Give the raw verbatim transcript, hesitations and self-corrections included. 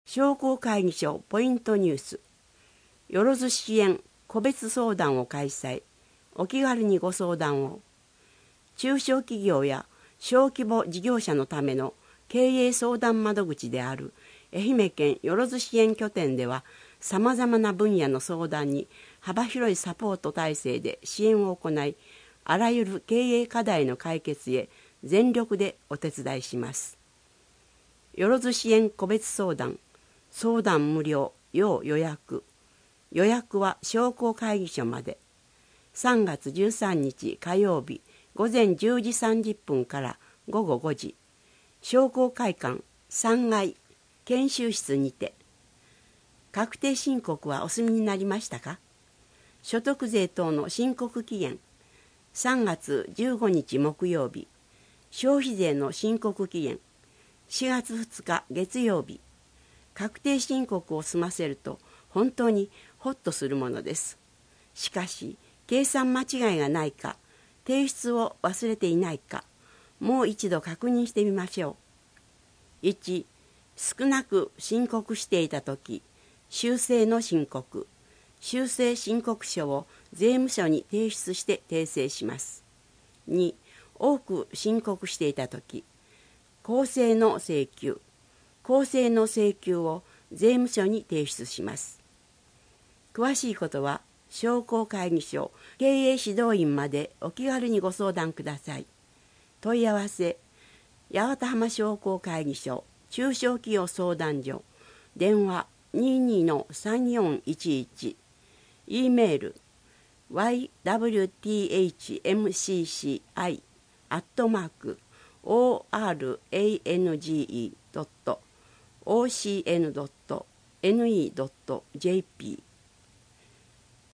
商工会議所ポイントニュース。よろず支援個別相談を開催。お気軽にご相談を。中小企業や小規模事業者のための経営相談窓口である愛媛県よろず支援拠点では、さまざまな分野の相談に幅広いサポート体制で支援を行い、あらゆる経営課題の解決へ全力でお手伝いします。よろず支援個別相談、相談無料、要予約。予約は商工会議所まで。さんがつじゅうさんにち火曜日、午前じゅうじさんじゅっぷんからごごごじ。商工会館さんがい研修室にて。確定申告はお済みになりましたか？所得税等の申告期限。さんがつじゅうごにち木曜日。消費税の申告期限。しがつふつか月曜日。確定申告を済ませると本当にホッとするものです。しかし、計算間違いがないか、提出を忘れていないか、もう一度確認してみましょう。いち、少なく申告していたとき、修正の申告、修正申告書を税務署に提出して訂正します。に、多く申告していたとき、公正の請求、公正の請求を税務署に提出します。詳しいことは商工会議所経営指導員までお気軽にご相談ください。問い合わせ、八幡浜商工会議所中小企業相談所、電話 にじゅうにのさんよんいちいち、E メール ワイダブリューティーエイチエムシーシーアイ アットマーク オーアールエーエヌジーイー ドット オーシーエヌ ドット エヌイー ドット ジェーピー